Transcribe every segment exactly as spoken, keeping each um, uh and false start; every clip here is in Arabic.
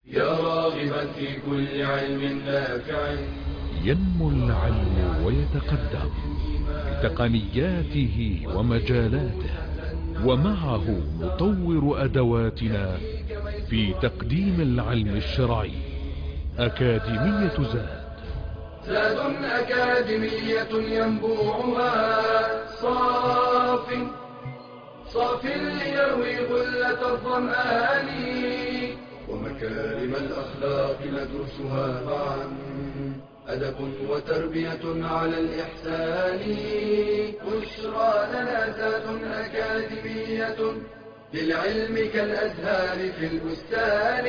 يا راغبا في كل علم نافع. ينمو العلم ويتقدم بتقنياته ومجالاته، ومعه نطور أدواتنا في تقديم العلم الشرعي. أكاديمية زاد زاد أكاديمية ينبوعها صاف صاف ليروي غلة الظمآن، ومكارم الأخلاق ندرسها معا، أدب وتربية على الإحسان. بشرى لنا زاد أكاديمية للعلم كالأزهار في البستان.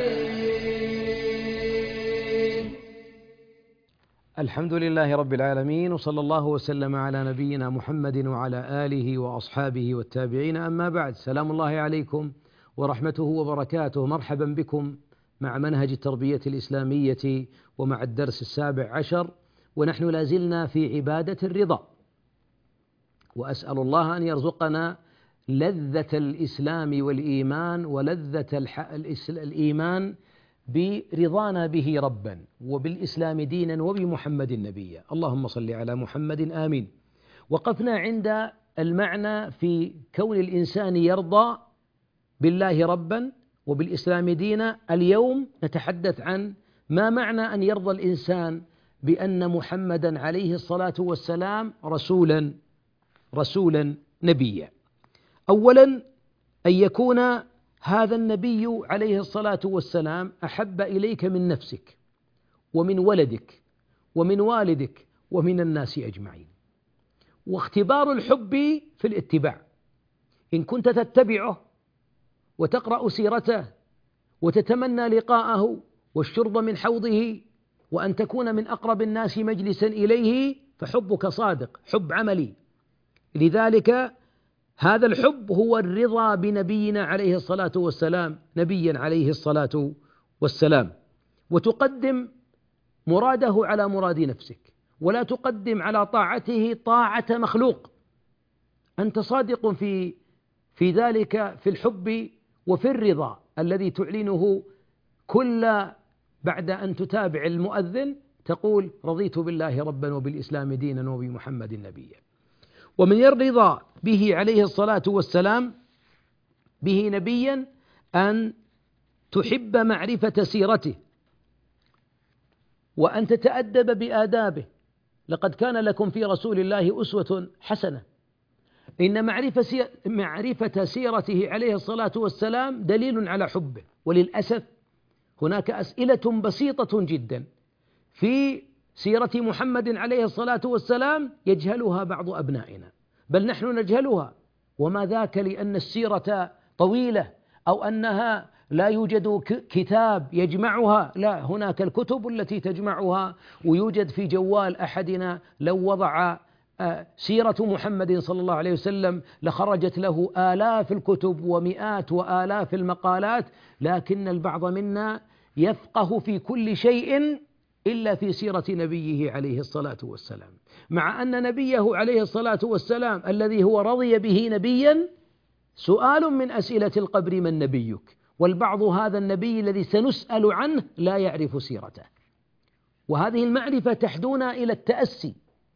الحمد لله رب العالمين، وصلى الله وسلم على نبينا محمد وعلى آله وأصحابه والتابعين. أما بعد، سلام الله عليكم ورحمته وبركاته. مرحبا بكم مع منهج التربية الإسلامية ومع الدرس السابع عشر، ونحن لازلنا في عبادة الرضا، وأسأل الله أن يرزقنا لذة الإسلام والإيمان ولذة الإيمان برضانا به ربا، وبالإسلام دينا، وبمحمد نبيا. اللهم صل على محمد آمين. وقفنا عند المعنى في كون الإنسان يرضى بالله ربا وبالإسلام دينا. اليوم نتحدث عن ما معنى أن يرضى الإنسان بأن محمدا عليه الصلاة والسلام رسولا رسولا نبيا. أولا، أن يكون هذا النبي عليه الصلاة والسلام أحب إليك من نفسك ومن ولدك ومن والدك ومن الناس أجمعين. واختبار الحب في الاتباع، إن كنت تتبعه وتقرأ سيرته وتتمنى لقاءه والشرب من حوضه وأن تكون من أقرب الناس مجلسا إليه، فحبك صادق، حب عملي. لذلك هذا الحب هو الرضا بنبينا عليه الصلاة والسلام نبيا عليه الصلاة والسلام، وتقدم مراده على مراد نفسك، ولا تقدم على طاعته طاعة مخلوق. أنت صادق في في ذلك، في الحب وفي الرضا الذي تعلنه كل بعد أن تتابع المؤذن تقول رضيت بالله ربا وبالإسلام دينا وبمحمد نبيا. ومن الرضا به عليه الصلاة والسلام به نبيا أن تحب معرفة سيرته وأن تتأدب بآدابه. لقد كان لكم في رسول الله أسوة حسنة. إن معرفة معرفة سيرته عليه الصلاة والسلام دليل على حبه. وللأسف هناك أسئلة بسيطة جدا في سيرة محمد عليه الصلاة والسلام يجهلها بعض أبنائنا، بل نحن نجهلها. وما ذاك لأن السيرة طويلة أو أنها لا يوجد كتاب يجمعها، لا، هناك الكتب التي تجمعها، ويوجد في جوال أحدنا لو وضع سيرة محمد صلى الله عليه وسلم لخرجت له آلاف الكتب ومئات وآلاف المقالات. لكن البعض منا يفقه في كل شيء إلا في سيرة نبيه عليه الصلاة والسلام، مع أن نبيه عليه الصلاة والسلام الذي هو رضي به نبيا سؤال من أسئلة القبر: من نبيك؟ والبعض هذا النبي الذي سنسأل عنه لا يعرف سيرته. وهذه المعرفة تحدونا إلى التأسي.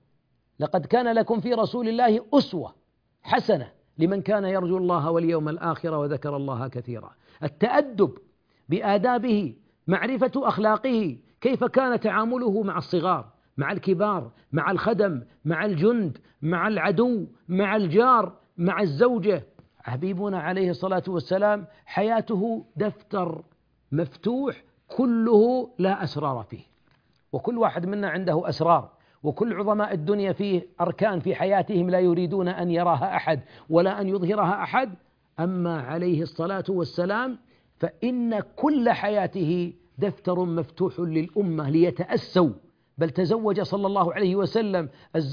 لقد كان لكم في رسول الله أسوة حسنة لمن كان يرجو الله واليوم الآخر وذكر الله كثيرا. التأدب بآدابه، معرفة أخلاقه، كيف كان تعامله مع الصغار، مع الكبار، مع الخدم، مع الجند، مع العدو، مع الجار، مع الزوجة. حبيبنا عليه الصلاة والسلام حياته دفتر مفتوح كله لا أسرار فيه، وكل واحد منا عنده أسرار، وكل عظماء الدنيا فيه أركان في حياتهم لا يريدون أن يراها أحد ولا أن يظهرها أحد. أما عليه الصلاة والسلام فإن كل حياته دفتر مفتوح للأمة ليتأسوا. بل تزوج صلى الله عليه وسلم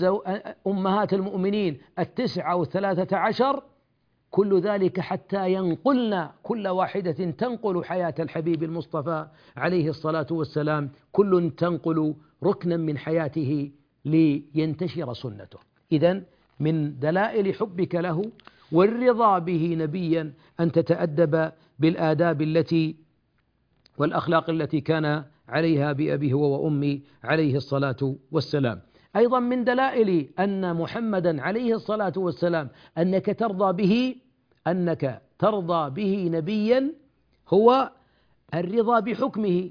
أمهات المؤمنين التسعة والثلاثة عشر، كل ذلك حتى ينقلنا كل واحدة تنقل حياة الحبيب المصطفى عليه الصلاة والسلام، كل تنقل ركنا من حياته لينتشر سنته. إذن من دلائل حبك له والرضا به نبيا أن تتأدب بالآداب التي والأخلاق التي كان عليها بأبيه هو وأمي عليه الصلاة والسلام. أيضا من دلائل أن محمدا عليه الصلاة والسلام أنك ترضى به أنك ترضى به نبيا هو الرضا بحكمه،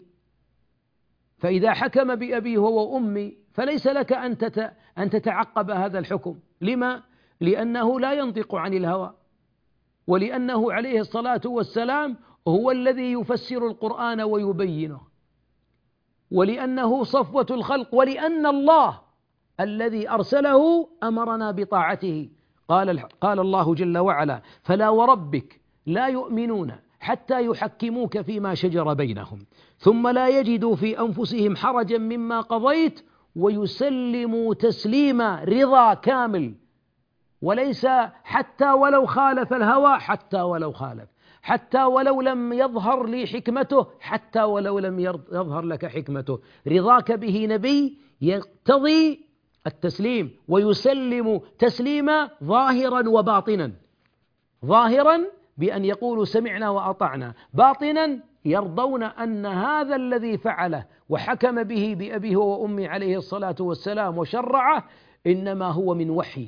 فإذا حكم بأبيه هو وأمي فليس لك أن تتعقب هذا الحكم. لما؟ لأنه لا ينطق عن الهوى، ولأنه عليه الصلاة والسلام هو الذي يفسر القرآن ويبينه، ولأنه صفوة الخلق، ولأن الله الذي أرسله أمرنا بطاعته. قال قال الله جل وعلا: فلا وربك لا يؤمنون حتى يحكموك فيما شجر بينهم ثم لا يجدوا في أنفسهم حرجا مما قضيت ويسلموا تسليما. رضا كامل، وليس حتى ولو خالف الهوى، حتى ولو خالف، حتى ولو لم يظهر لي حكمته، حتى ولو لم يظهر لك حكمته. رضاك به نبي يقتضي التسليم، ويسلم تسليما ظاهرا وباطنا. ظاهرا بأن يقولوا سمعنا وأطعنا، باطنا يرضون أن هذا الذي فعله وحكم به بأبيه وأمي عليه الصلاة والسلام وشرعه إنما هو من وحي،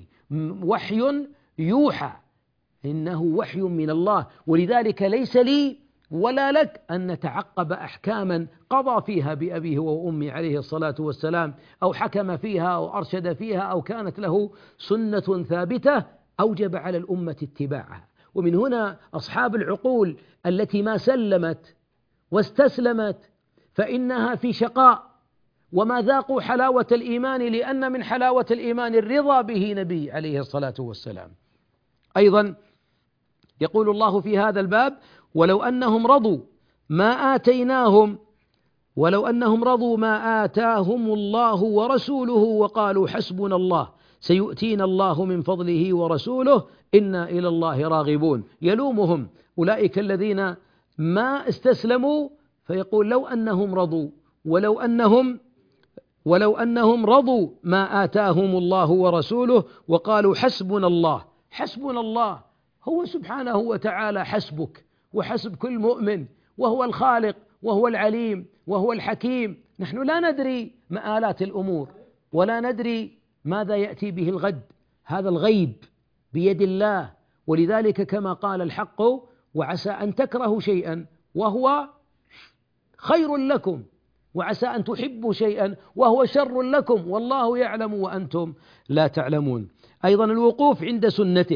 وحي يوحى، إنه وحي من الله. ولذلك ليس لي ولا لك أن نتعقب أحكاما قضى فيها بأبيه وأمي عليه الصلاة والسلام، أو حكم فيها أو أرشد فيها أو كانت له سنة ثابتة أوجب على الأمة اتباعها. ومن هنا أصحاب العقول التي ما سلمت واستسلمت فإنها في شقاء، وما ذاقوا حلاوة الإيمان، لأن من حلاوة الإيمان الرضا به نبي عليه الصلاة والسلام. أيضا يقول الله في هذا الباب: ولو أنهم رضوا ما آتيناهم ولو أنهم رضوا ما آتاهم الله ورسوله وقالوا حسبنا الله سيؤتينا الله من فضله ورسوله إنا إلى الله راغبون. يلومهم أولئك الذين ما استسلموا، فيقول لو أنهم رضوا ولو أنهم ولو أنهم رضوا ما آتاهم الله ورسوله وقالوا حسبنا الله. حسبنا الله هو سبحانه وتعالى حسبك وحسب كل مؤمن، وهو الخالق وهو العليم وهو الحكيم. نحن لا ندري مآلات الأمور ولا ندري ماذا يأتي به الغد، هذا الغيب بيد الله. ولذلك كما قال الحق: وعسى أن تكرهوا شيئا وهو خير لكم، وعسى أن تحبوا شيئا وهو شر لكم، والله يعلم وأنتم لا تعلمون. أيضا الوقوف عند سنته،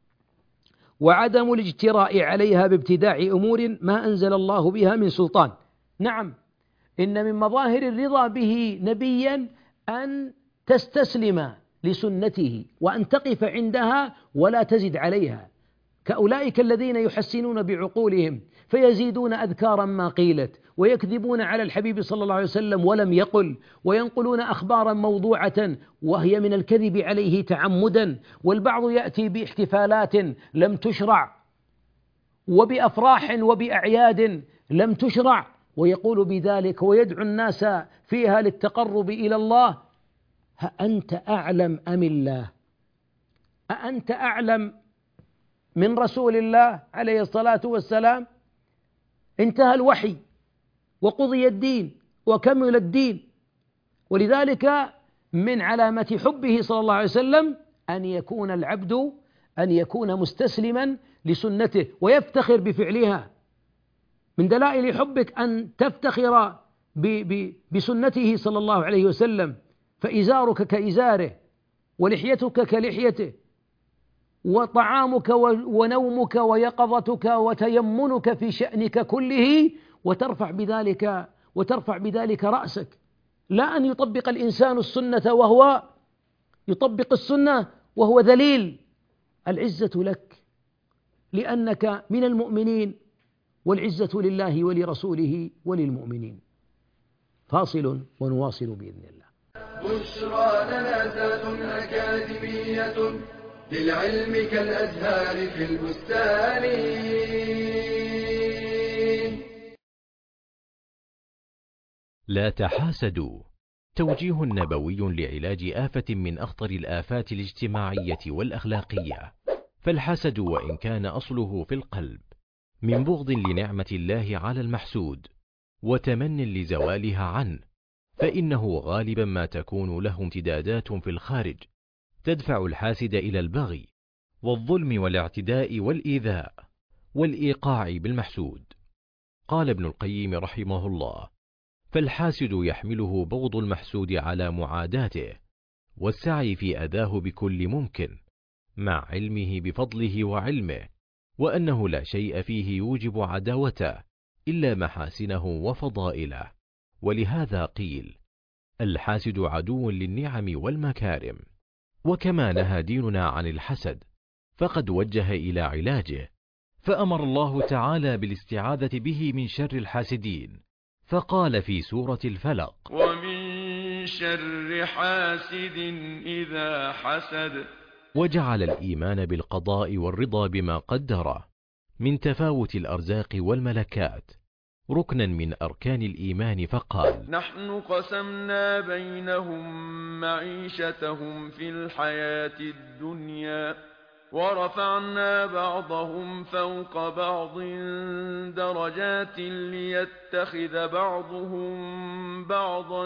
وعدم الاجتراء عليها بابتداع أمور ما أنزل الله بها من سلطان. نعم، إن من مظاهر الرضا به نبيا أن تستسلم لسنته وأن تقف عندها ولا تزد عليها، كأولئك الذين يحسنون بعقولهم فيزيدون أذكارا ما قيلت، ويكذبون على الحبيب صلى الله عليه وسلم ولم يقل، وينقلون أخبارا موضوعة وهي من الكذب عليه تعمدا. والبعض يأتي باحتفالات لم تشرع، وبأفراح وبأعياد لم تشرع، ويقول بذلك ويدعو الناس فيها للتقرب إلى الله. أأنت أعلم أم الله؟ أأنت أعلم من رسول الله عليه الصلاة والسلام؟ انتهى الوحي وقضي الدين وكمل الدين. ولذلك من علامة حبه صلى الله عليه وسلم أن يكون العبد أن يكون مستسلما لسنته ويفتخر بفعلها. من دلائل حبك أن تفتخر بسنته صلى الله عليه وسلم، فإزارك كإزاره، ولحيتك كلحيته، وطعامك ونومك ويقظتك وتيمنك في شأنك كله، وترفع بذلك وترفع بذلك رأسك. لا أن يطبق الإنسان السنة وهو يطبق السنة وهو ذليل. العزة لك لأنك من المؤمنين، والعزة لله ولرسوله وللمؤمنين. فاصل ونواصل بإذن الله. بشرى لنا ذات أكاديمية للعلم كالأزهار في البستان. لا تحاسدوا، توجيه نبوي لعلاج آفة من أخطر الآفات الاجتماعية والأخلاقية. فالحسد وإن كان أصله في القلب من بغض لنعمة الله على المحسود، وتمن لزوالها عنه، فإنه غالبا ما تكون له امتدادات في الخارج تدفع الحاسد إلى البغي والظلم والاعتداء والإيذاء والإيقاع بالمحسود. قال ابن القيم رحمه الله: فالحاسد يحمله بغض المحسود على معاداته والسعي في أذاه بكل ممكن، مع علمه بفضله وعلمه، وأنه لا شيء فيه يوجب عداوته إلا محاسنه وفضائله. ولهذا قيل: الحاسد عدو للنعم والمكارم. وكما نهى ديننا عن الحسد، فقد وجه إلى علاجه، فأمر الله تعالى بالاستعاذة به من شر الحاسدين، فقال في سورة الفلق: ومن شر حاسد إذا حسد. وجعل الإيمان بالقضاء والرضا بما قدره من تفاوت الأرزاق والملكات ركنا من أركان الإيمان، فقال: نحن قسمنا بينهم معيشتهم في الحياة الدنيا ورفعنا بعضهم فوق بعض درجات ليتخذ بعضهم بعضا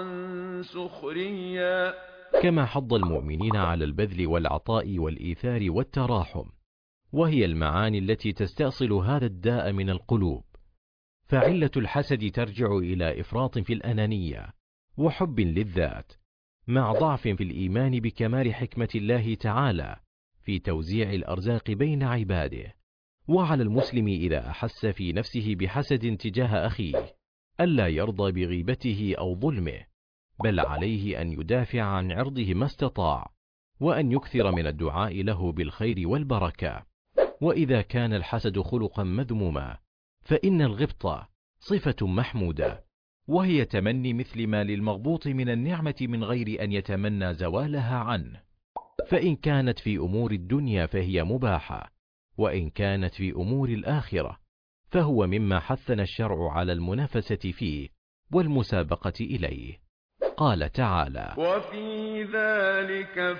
سخريا. كما حض المؤمنين على البذل والعطاء والإيثار والتراحم، وهي المعاني التي تستأصل هذا الداء من القلوب. فعلة الحسد ترجع إلى إفراط في الأنانية وحب للذات، مع ضعف في الإيمان بكمال حكمة الله تعالى في توزيع الأرزاق بين عباده. وعلى المسلم إذا أحس في نفسه بحسد تجاه أخيه ألا يرضى بغيبته أو ظلمه، بل عليه أن يدافع عن عرضه ما استطاع، وأن يكثر من الدعاء له بالخير والبركة. وإذا كان الحسد خلقا مذموما، فإن الغبطة صفة محمودة، وهي تمني مثل ما للمغبوط من النعمة من غير أن يتمنى زوالها عنه. فإن كانت في أمور الدنيا فهي مباحة، وإن كانت في أمور الآخرة فهو مما حثنا الشرع على المنافسة فيه والمسابقة إليه. قال تعالى: وفي ذلك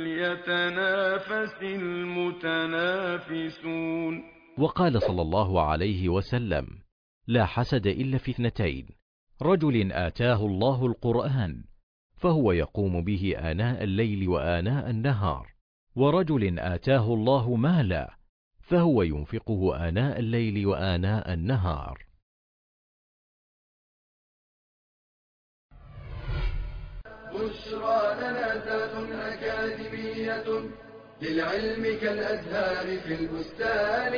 فليتنافس المتنافسون. وقال صلى الله عليه وسلم: لا حسد إلا في اثنتين: رجل آتاه الله القرآن فهو يقوم به آناء الليل وآناء النهار، ورجل آتاه الله مالا فهو ينفقه آناء الليل وآناء النهار. بشرى لنا ذات أكاديمية للعلم كالأزهار في البستان.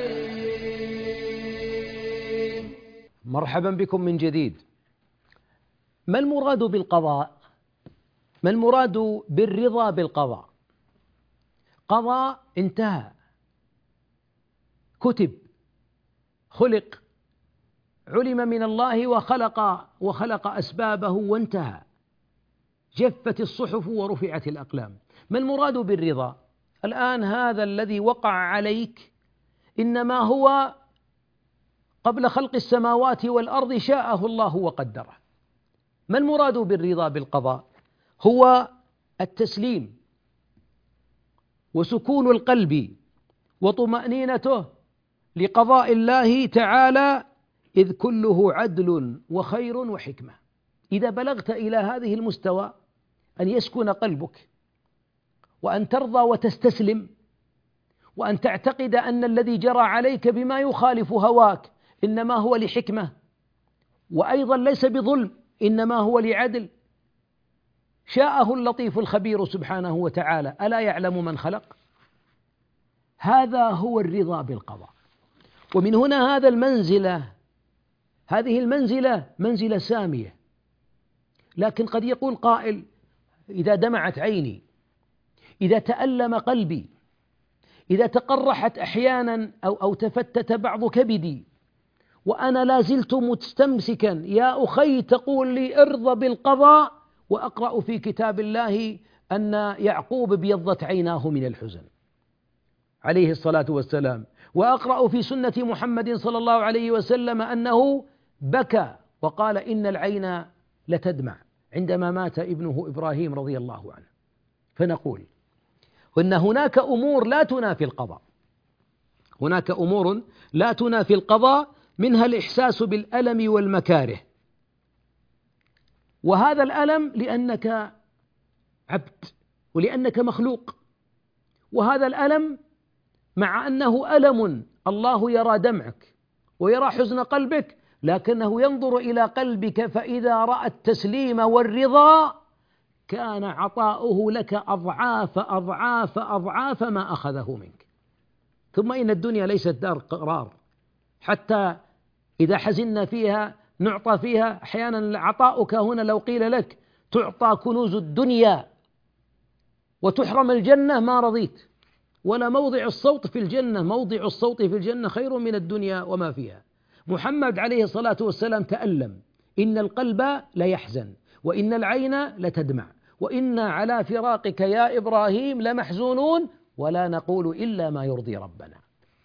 مرحبا بكم من جديد. ما المراد بالقضاء؟ ما المراد بالرضا بالقضاء؟ قضاء انتهى، كتب، خلق، علم من الله وخلق وخلق أسبابه وانتهى، جفت الصحف ورفعت الأقلام. ما المراد بالرضا؟ الآن هذا الذي وقع عليك إنما هو قبل خلق السماوات والأرض شاءه الله وقدره. ما المراد بالرضا بالقضاء؟ هو التسليم وسكون القلب وطمأنينته لقضاء الله تعالى، إذ كله عدل وخير وحكمة. إذا بلغت إلى هذه المستوى أن يسكن قلبك وأن ترضى وتستسلم وأن تعتقد أن الذي جرى عليك بما يخالف هواك إنما هو لحكمة، وأيضا ليس بظلم إنما هو لعدل، شاءه اللطيف الخبير سبحانه وتعالى، ألا يعلم من خلق؟ هذا هو الرضا بالقضاء. ومن هنا هذا المنزلة هذه المنزلة منزلة سامية. لكن قد يقول قائل: إذا دمعت عيني، إذا تألم قلبي، إذا تقرحت أحيانا أو أو تفتت بعض كبدي وأنا لا زلت مستمسكا، يا أخي تقول لي ارضى بالقضاء وأقرأ في كتاب الله أن يعقوب ابيضت عيناه من الحزن عليه الصلاة والسلام، وأقرأ في سنة محمد صلى الله عليه وسلم أنه بكى وقال إن العين لتدمع عندما مات ابنه إبراهيم رضي الله عنه. فنقول إن هناك أمور لا تنافي القضاء، هناك أمور لا تنافي القضاء، منها الإحساس بالألم والمكاره وهذا الألم لأنك عبد ولأنك مخلوق، وهذا الألم مع أنه ألم الله يرى دمعك ويرى حزن قلبك، لكنه ينظر إلى قلبك فإذا رأى التسليم والرضا كان عطاؤه لك أضعاف أضعاف أضعاف ما أخذه منك. ثم إن الدنيا ليست دار قرار، حتى إذا حزنا فيها نعطى فيها أحيانا. عطاؤك هنا لو قيل لك تعطى كنوز الدنيا وتحرم الجنة ما رضيت، ولا موضع الصوت في الجنة، موضع الصوت في الجنة خير من الدنيا وما فيها. محمد عليه الصلاة والسلام تألم، إن القلب ليحزن وإن العين لتدمع وإنا على فراقك يا إبراهيم لمحزونون ولا نقول إلا ما يرضي ربنا.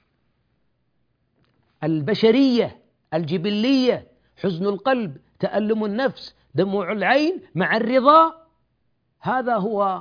البشرية الجبلية، حزن القلب، تألم النفس، دموع العين مع الرضا، هذا هو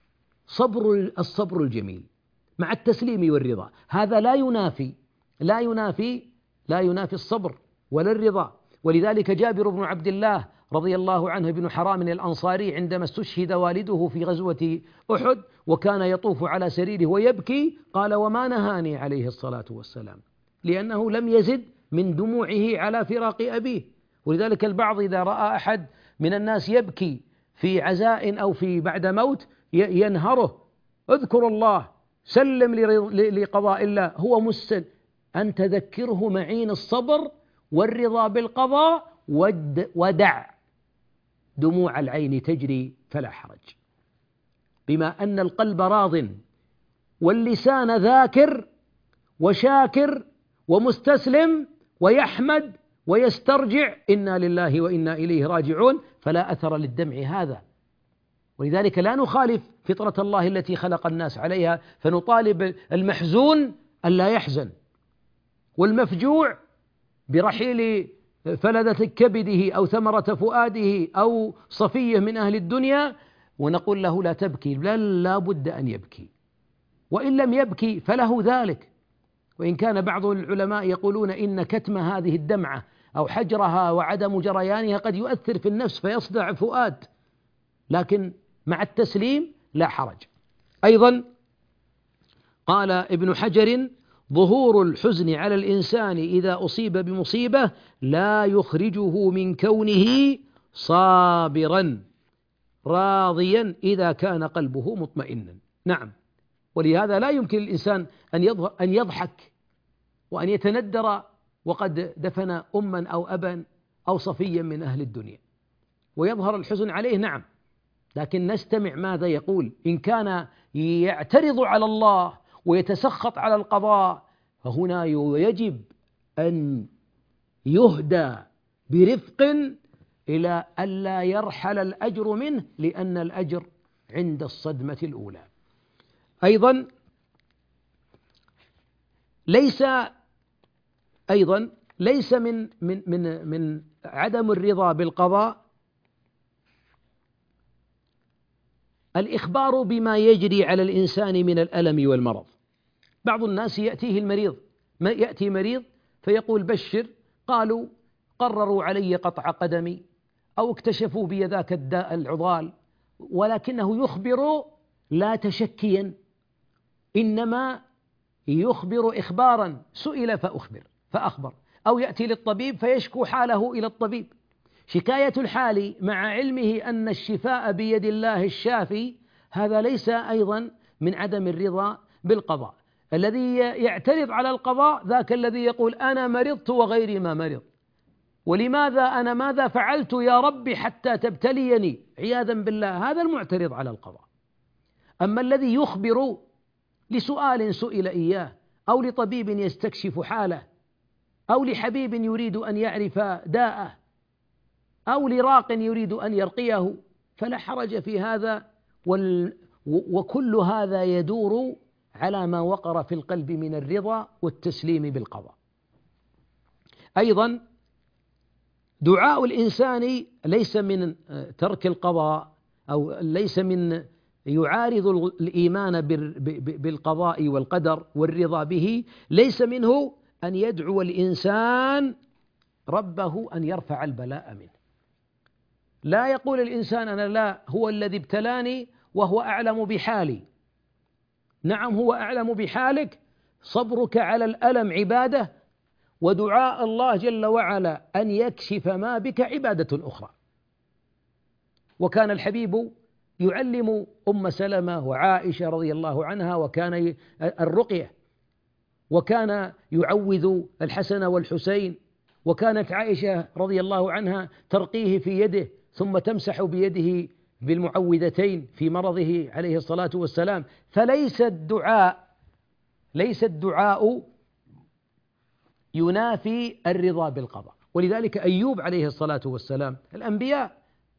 صبر الصبر الجميل مع التسليم والرضا. هذا لا ينافي لا ينافي لا ينافي الصبر ولا الرضا. ولذلك جابر بن عبد الله رضي الله عنه بن حرام الأنصاري عندما استشهد والده في غزوة أحد وكان يطوف على سريره ويبكي، قال: وما نهاني عليه الصلاة والسلام، لأنه لم يزد من دموعه على فراق أبيه. ولذلك البعض إذا رأى أحد من الناس يبكي في عزاء أو في بعد موت ينهره: اذكر الله، سلم لقضاء الله، هو مسن. أن تذكره معين الصبر والرضا بالقضاء، ودع دموع العين تجري فلا حرج، بما أن القلب راض واللسان ذاكر وشاكر ومستسلم ويحمد ويسترجع إنا لله وإنا إليه راجعون، فلا أثر للدمع هذا. ولذلك لا نخالف فطرة الله التي خلق الناس عليها، فنطالب المحزون ألا يحزن، والمفجوع برحيل فلذة كبده أو ثمرة فؤاده أو صفية من أهل الدنيا، ونقول له لا تبكي، بل لا بد أن يبكي، وإن لم يبكي فله ذلك. وإن كان بعض العلماء يقولون إن كتم هذه الدمعة أو حجرها وعدم جريانها قد يؤثر في النفس فيصدع الفؤاد، لكن مع التسليم لا حرج. أيضا قال ابن حجر: ظهور الحزن على الإنسان إذا أصيب بمصيبة لا يخرجه من كونه صابرا راضيا إذا كان قلبه مطمئنا. نعم، ولهذا لا يمكن للإنسان أن يضحك وأن يتندر وقد دفن أما أو أبا أو صفيا من أهل الدنيا ويظهر الحزن عليه. نعم، لكن نستمع ماذا يقول. إن كان يعترض على الله ويتسخط على القضاء، فهنا يجب أن يهدى برفق إلى ألا يرحل الأجر منه، لأن الأجر عند الصدمة الأولى. أيضا ليس أيضا ليس من من من من عدم الرضا بالقضاء الإخبار بما يجري على الإنسان من الألم والمرض. بعض الناس يأتيه المريض، ما يأتي مريض فيقول: بشر، قالوا قرروا علي قطع قدمي أو اكتشفوا بي ذاك الداء العضال، ولكنه يخبر لا تشكيا، إنما يخبر إخبارا، سئل فأخبر فأخبر، أو يأتي للطبيب فيشكو حاله إلى الطبيب. شكاية الحال مع علمه أن الشفاء بيد الله الشافي، هذا ليس أيضا من عدم الرضا بالقضاء. الذي يعترض على القضاء ذاك الذي يقول: أنا مرضت وغيري ما مرض، ولماذا أنا ماذا فعلت يا ربي حتى تبتليني، عياذا بالله، هذا المعترض على القضاء. أما الذي يخبر لسؤال سئل إياه، أو لطبيب يستكشف حاله، أو لحبيب يريد أن يعرف داءه، أو لراق يريد أن يرقيه، فلا حرج في هذا، وال وكل هذا يدور على ما وقر في القلب من الرضا والتسليم بالقضاء. أيضا دعاء الإنسان ليس من ترك القضاء، أو ليس من يعارض الإيمان بالقضاء والقدر والرضا به، ليس منه أن يدعو الإنسان ربه أن يرفع البلاء منه. لا يقول الإنسان أنا لا، هو الذي ابتلاني وهو أعلم بحالي. نعم هو أعلم بحالك، صبرك على الألم عبادة، ودعاء الله جل وعلا أن يكشف ما بك عبادة أخرى. وكان الحبيب يعلم أم سلمة وعائشة رضي الله عنها وكان الرقية، وكان يعوذ الحسن والحسين، وكانت عائشة رضي الله عنها ترقيه في يده ثم تمسح بيده بالمعوذتين في مرضه عليه الصلاة والسلام. فليس الدعاء ليس الدعاء ينافي الرضا بالقضاء. ولذلك أيوب عليه الصلاة والسلام، الأنبياء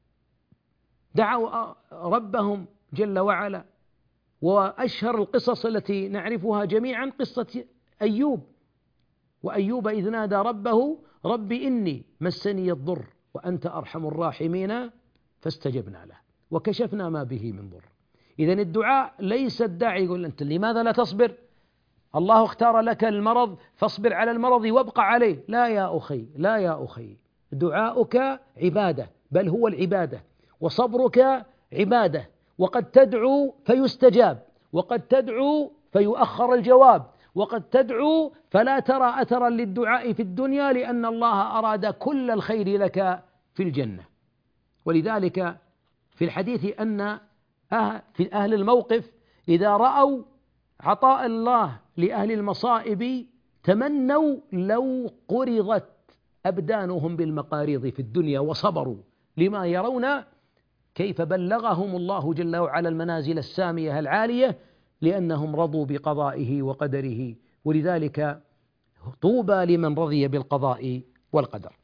دعوا ربهم جل وعلا، وأشهر القصص التي نعرفها جميعا قصة أيوب. وأيوب إذ نادى ربه رب إني مسني الضر وأنت أرحم الراحمين فاستجبنا له وكشفنا ما به من ضر. إذن الدعاء ليس الداعي يقول أنت لماذا لا تصبر؟ الله اختار لك المرض فاصبر على المرض وابقى عليه. لا يا أخي، لا يا أخي، دعاؤك عبادة، بل هو العبادة، وصبرك عبادة. وقد تدعو فيستجاب، وقد تدعو فيؤخر الجواب، وقد تدعو فلا ترى أثرا للدعاء في الدنيا لأن الله أراد كل الخير لك في الجنة. ولذلك في الحديث أن في أهل الموقف إذا رأوا عطاء الله لأهل المصائب تمنوا لو قرضت أبدانهم بالمقاريض في الدنيا وصبروا لما يرون كيف بلغهم الله جل وعلا المنازل السامية العالية لأنهم رضوا بقضائه وقدره. ولذلك طوبى لمن رضي بالقضاء والقدر.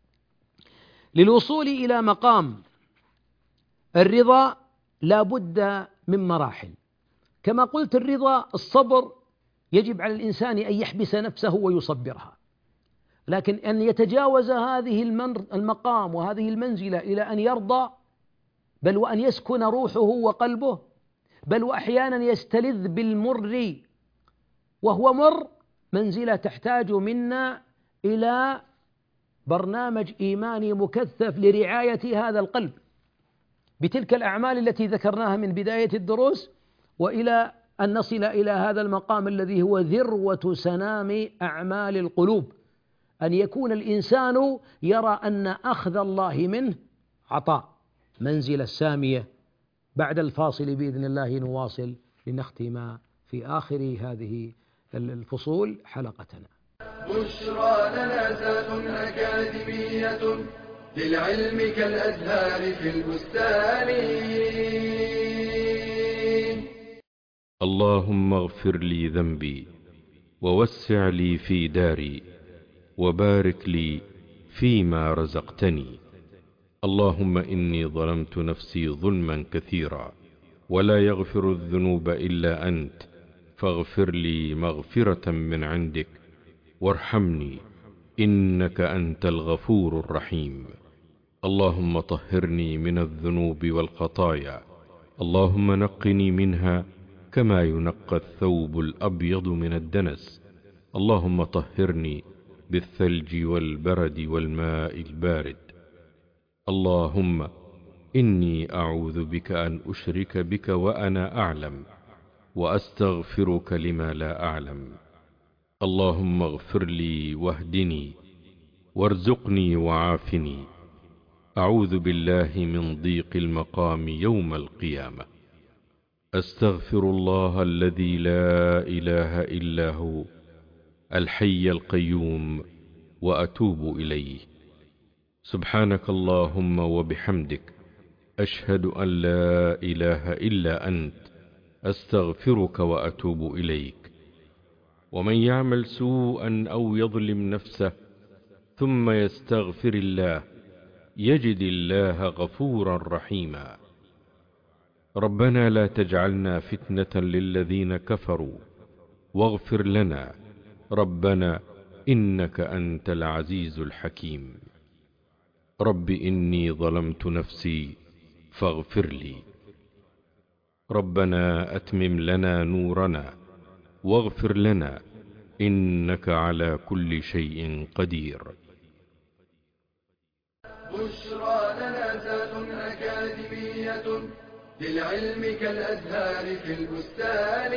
للوصول إلى مقام الرضا لا بد من مراحل. كما قلت الرضا الصبر، يجب على الإنسان أن يحبس نفسه ويصبرها، لكن أن يتجاوز هذه المقام وهذه المنزلة إلى أن يرضى، بل وأن يسكن روحه وقلبه، بل وأحيانا يستلذ بالمر وهو مر، منزلة تحتاج منا إلى برنامج إيماني مكثف لرعاية هذا القلب بتلك الأعمال التي ذكرناها من بداية الدروس، وإلى أن نصل إلى هذا المقام الذي هو ذروة سنام أعمال القلوب، أن يكون الإنسان يرى أن أخذ الله منه عطاء. منزلة السامية. بعد الفاصل بإذن الله نواصل لنختم في آخر هذه الفصول حلقتنا. بشرى لنا ذات أكاديمية للعلم كالأزهار في البستان. اللهم اغفر لي ذنبي ووسع لي في داري وبارك لي فيما رزقتني. اللهم إني ظلمت نفسي ظلما كثيرا ولا يغفر الذنوب إلا أنت، فاغفر لي مغفرة من عندك وارحمني إنك أنت الغفور الرحيم. اللهم طهرني من الذنوب والخطايا، اللهم نقني منها كما ينقى الثوب الأبيض من الدنس. اللهم طهرني بالثلج والبرد والماء البارد. اللهم إني أعوذ بك أن أشرك بك وأنا أعلم، وأستغفرك لما لا أعلم. اللهم اغفر لي واهدني وارزقني وعافني. أعوذ بالله من ضيق المقام يوم القيامة. أستغفر الله الذي لا إله إلا هو الحي القيوم وأتوب إليه. سبحانك اللهم وبحمدك، أشهد أن لا إله إلا أنت، أستغفرك وأتوب إليك. ومن يعمل سوءا أو يظلم نفسه ثم يستغفر الله يجد الله غفورا رحيما. ربنا لا تجعلنا فتنة للذين كفروا واغفر لنا ربنا إنك أنت العزيز الحكيم. رب إني ظلمت نفسي فاغفر لي. ربنا أتمم لنا نورنا واغفر لنا إنك على كل شيء قدير. بشرى لنا ذات أكاديمية للعلم كالأزهار في البستان.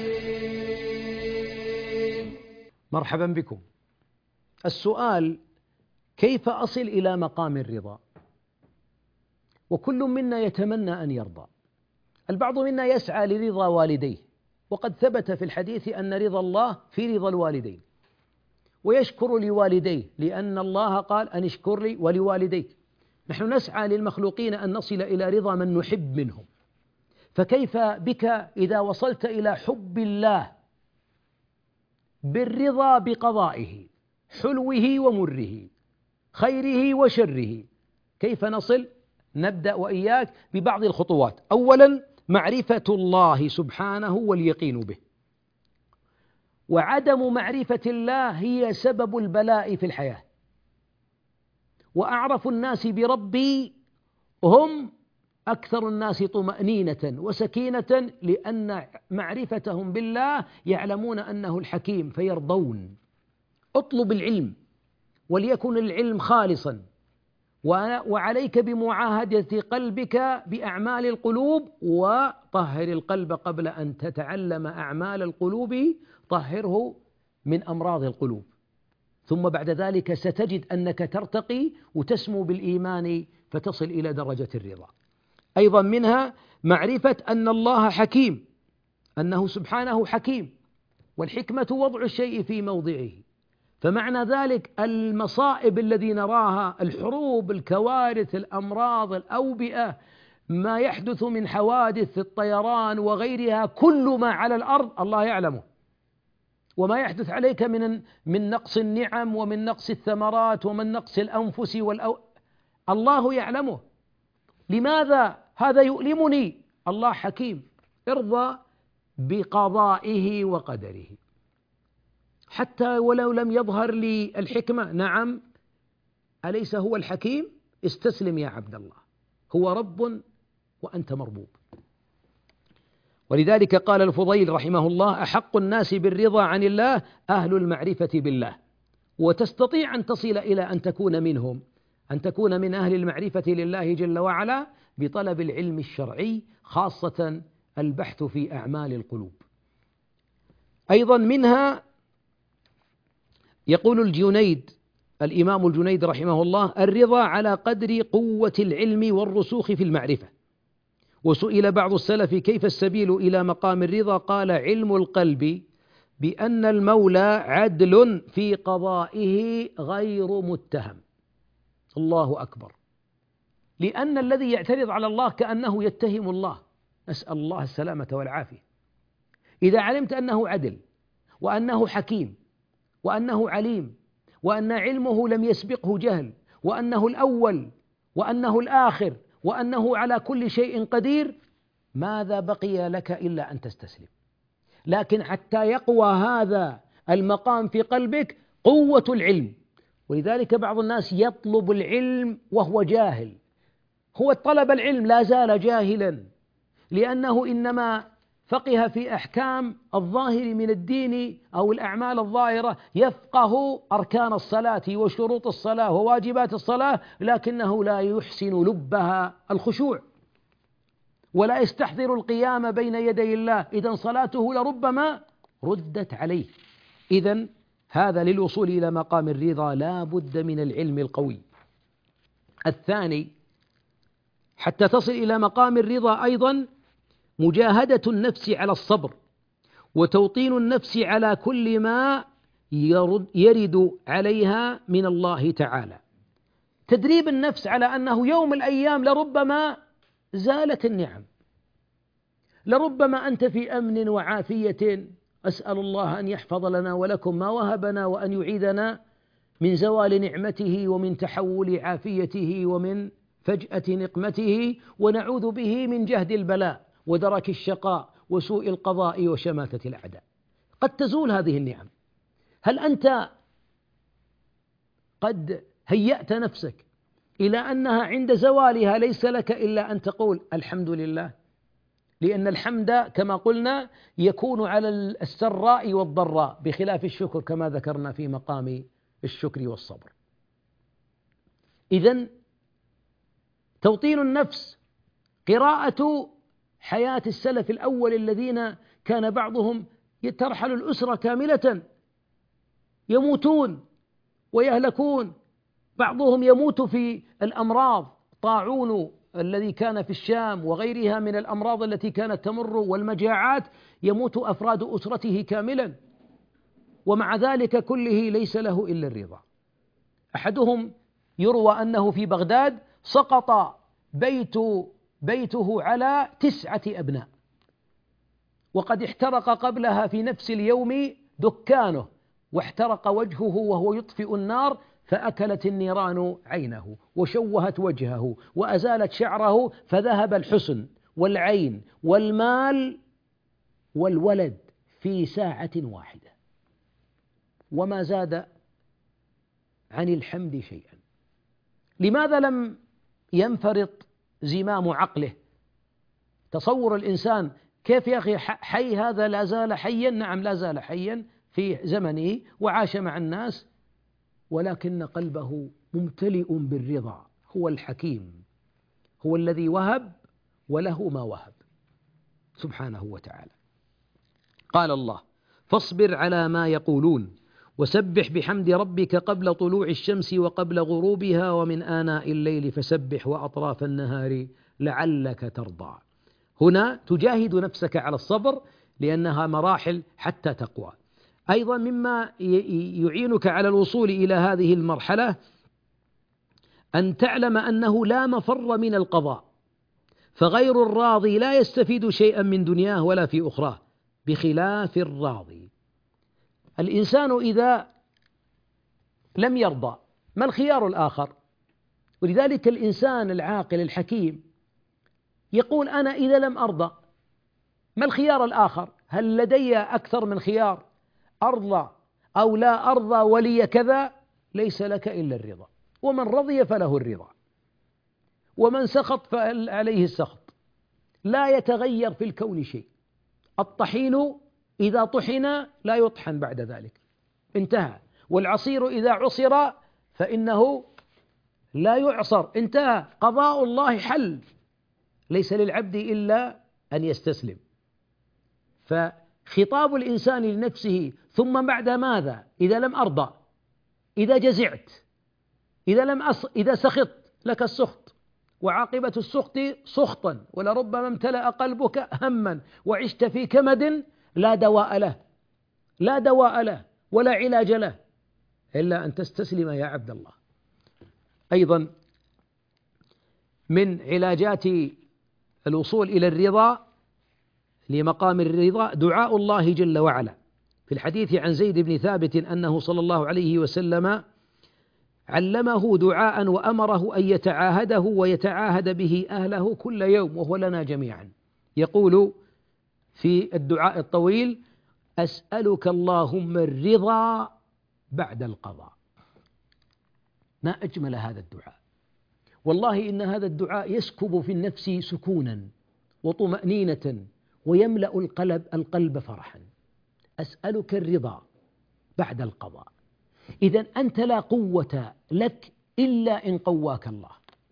مرحبا بكم. السؤال: كيف أصل إلى مقام الرضا؟ وكل منا يتمنى أن يرضى. البعض منا يسعى لرضا والديه، وقد ثبت في الحديث أن رضا الله في رضا الوالدين، ويشكر لوالديه لأن الله قال أن اشكر لي ولوالديك. نحن نسعى للمخلوقين أن نصل إلى رضا من نحب منهم، فكيف بك إذا وصلت إلى حب الله بالرضا بقضائه، حلوه ومره، خيره وشره؟ كيف نصل؟ نبدأ وإياك ببعض الخطوات. أولا، معرفة الله سبحانه واليقين به. وعدم معرفة الله هي سبب البلاء في الحياة. وأعرف الناس بربي هم أكثر الناس طمأنينة وسكينة، لأن معرفتهم بالله يعلمون أنه الحكيم فيرضون. اطلب العلم وليكن العلم خالصا، وعليك بمعاهدة قلبك بأعمال القلوب، وطهر القلب قبل أن تتعلم أعمال القلوب، طهره من أمراض القلوب. ثم بعد ذلك ستجد أنك ترتقي وتسمو بالإيمان فتصل إلى درجة الرضا. أيضا منها معرفة أن الله حكيم، أنه سبحانه حكيم، والحكمة وضع الشيء في موضعه. فمعنى ذلك المصائب الذي نراها، الحروب، الكوارث، الأمراض، الأوبئة، ما يحدث من حوادث الطيران وغيرها، كل ما على الأرض الله يعلمه. وما يحدث عليك من من نقص النعم ومن نقص الثمرات ومن نقص الأنفس والأو... الله يعلمه. لماذا هذا يؤلمني؟ الله حكيم. ارضى بقضائه وقدره، حتى ولو لم يظهر لي الحكمة. نعم، أليس هو الحكيم؟ استسلم يا عبد الله، هو رب وأنت مربوب. ولذلك قال الفضيل رحمه الله: أحق الناس بالرضا عن الله أهل المعرفة بالله. وتستطيع أن تصل إلى أن تكون منهم، أن تكون من أهل المعرفة لله جل وعلا بطلب العلم الشرعي، خاصة البحث في أعمال القلوب. أيضا منها يقول الجنيد، الإمام الجنيد رحمه الله: الرضا على قدر قوة العلم والرسوخ في المعرفة. وسئل بعض السلف: كيف السبيل إلى مقام الرضا؟ قال: علم القلب بأن المولى عدل في قضائه غير متهم. الله أكبر. لأن الذي يعترض على الله كأنه يتهم الله، نسأل الله السلامة والعافية. إذا علمت أنه عدل، وأنه حكيم، وأنه عليم، وأن علمه لم يسبقه جهل، وأنه الأول وأنه الآخر، وأنه على كل شيء قدير، ماذا بقي لك إلا أن تستسلم؟ لكن حتى يقوى هذا المقام في قلبك قوة العلم. ولذلك بعض الناس يطلب العلم وهو جاهل. هو طلب العلم لا زال جاهلا، لأنه إنما فقه في أحكام الظاهر من الدين أو الأعمال الظاهرة، يفقه أركان الصلاة وشروط الصلاة وواجبات الصلاة، لكنه لا يحسن لبها الخشوع، ولا يستحضر القيام بين يدي الله، إذن صلاته لربما ردت عليه. إذن هذا للوصول إلى مقام الرضا لا بد من العلم القوي. الثاني، حتى تصل إلى مقام الرضا أيضا مجاهدة النفس على الصبر، وتوطين النفس على كل ما يرد عليها من الله تعالى. تدريب النفس على أنه يوم من الأيام لربما زالت النعم، لربما أنت في أمن وعافية، أسأل الله أن يحفظ لنا ولكم ما وهبنا، وأن يعيدنا من زوال نعمته ومن تحول عافيته ومن فجأة نقمته، ونعوذ به من جهد البلاء ودرك الشقاء وسوء القضاء وشماتة الأعداء. قد تزول هذه النعم. هل أنت قد هيأت نفسك إلى أنها عند زوالها ليس لك إلا أن تقول الحمد لله؟ لأن الحمد كما قلنا يكون على السراء والضراء، بخلاف الشكر كما ذكرنا في مقام الشكر والصبر. إذن توطين النفس قراءة حياة السلف الأول الذين كان بعضهم ترحل الأسرة كاملة، يموتون ويهلكون، بعضهم يموت في الأمراض، طاعون الذي كان في الشام وغيرها من الأمراض التي كانت تمر والمجاعات، يموت أفراد أسرته كاملا، ومع ذلك كله ليس له إلا الرضا. أحدهم يروى أنه في بغداد سقط بيت بيته على تسعة أبناء، وقد احترق قبلها في نفس اليوم دكانه، واحترق وجهه وهو يطفئ النار، فأكلت النيران عينه وشوهت وجهه وأزالت شعره، فذهب الحسن والعين والمال والولد في ساعة واحدة، وما زاد عن الحمد شيئا. لماذا لم ينفرط زمام عقله؟ تصور الإنسان كيف يا أخي حي هذا لا زال حيا، نعم لا زال حيا في زمنه وعاش مع الناس، ولكن قلبه ممتلئ بالرضا. هو الحكيم، هو الذي وهب وله ما وهب سبحانه وتعالى. قال الله: فاصبر على ما يقولون وسبح بحمد ربك قبل طلوع الشمس وقبل غروبها ومن آناء الليل فسبح وأطراف النهار لعلك ترضى. هنا تجاهد نفسك على الصبر لأنها مراحل حتى تقوى. أيضا مما يعينك على الوصول إلى هذه المرحلة أن تعلم أنه لا مفر من القضاء، فغير الراضي لا يستفيد شيئا من دنياه ولا في أخراه، بخلاف الراضي. الإنسان إذا لم يرضى ما الخيار الآخر؟ ولذلك الإنسان العاقل الحكيم يقول: أنا إذا لم أرضى ما الخيار الآخر؟ هل لدي أكثر من خيار؟ أرضى أو لا أرضى ولي كذا؟ ليس لك إلا الرضا، ومن رضي فله الرضا، ومن سخط فعليه السخط، لا يتغير في الكون شيء. الطحين إذا طحن لا يطحن بعد ذلك، انتهى. والعصير إذا عصر فإنه لا يعصر، انتهى. قضاء الله حل، ليس للعبد إلا أن يستسلم. فخطاب الإنسان لنفسه ثم بعد ماذا؟ إذا لم أرضى، إذا جزعت، إذا لم أص... إذا سخط لك السخط، وعاقبة السخط سخطا، ولربما امتلأ قلبك هما وعشت في كمد لا دواء له، لا دواء له ولا علاج له إلا أن تستسلم يا عبد الله. أيضا من علاجات الوصول إلى الرضا لمقام الرضا دعاء الله جل وعلا. في الحديث عن زيد بن ثابت أنه صلى الله عليه وسلم علمه دعاء وأمره أن يتعاهده ويتعاهد به أهله كل يوم، وهو لنا جميعا. يقول في الدعاء الطويل: أسألك اللهم الرضا بعد القضاء. ما أجمل هذا الدعاء، والله إن هذا الدعاء يسكب في النفس سكونا وطمأنينة ويملأ القلب القلب فرحا. أسألك الرضا بعد القضاء. إذن أنت لا قوة لك إلا إن قواك الله،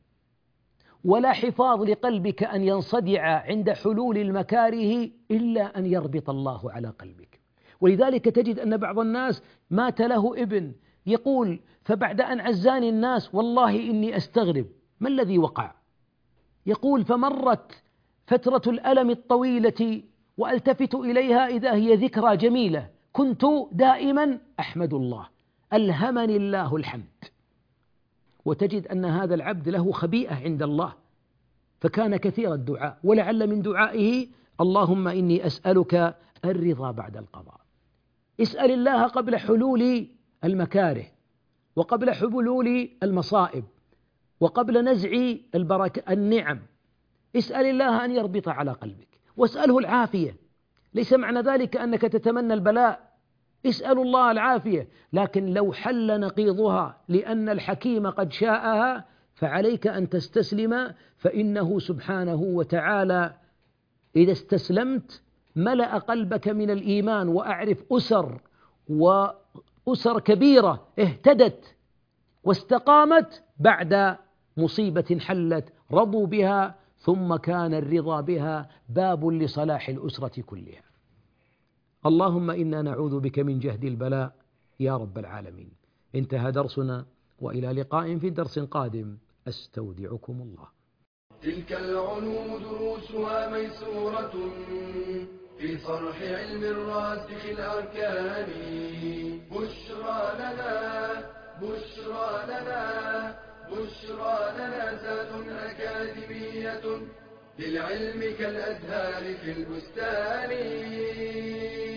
ولا حفاظ لقلبك أن ينصدع عند حلول المكاره إلا أن يربط الله على قلبك. ولذلك تجد أن بعض الناس مات له ابن يقول: فبعد أن عزاني الناس والله إني أستغرب ما الذي وقع؟ يقول: فمرت فترة الألم الطويلة وألتفت إليها إذا هي ذكرى جميلة، كنت دائما أحمد الله، ألهمني الله الحمد. وتجد أن هذا العبد له خبيئة عند الله، فكان كثير الدعاء، ولعل من دعائه: اللهم إني أسألك الرضا بعد القضاء. اسأل الله قبل حلول المكاره، وقبل حلول المصائب، وقبل نزع البركة النعم. اسأل الله أن يربط على قلبك، واسأله العافية. ليس معنى ذلك أنك تتمنى البلاء، اسأل الله العافية، لكن لو حل نقيضها لأن الحكيم قد شاءها فعليك أن تستسلم، فإنه سبحانه وتعالى إذا استسلمت ملأ قلبك من الإيمان. وأعرف أسر وأسر كبيرة اهتدت واستقامت بعد مصيبة حلت، رضوا بها ثم كان الرضا بها باب لصلاح الأسرة كلها. اللهم إنا نعوذ بك من جهد البلاء يا رب العالمين. انتهى درسنا، وإلى لقاء في درس قادم، أستودعكم الله. تلك العلوم دروسها ميسورة في صرح علم الراسخ الأركان. بشرى لنا بشرى لنا بشرى لنا ذات أكاديمية للعلم كالأزهار في البستان.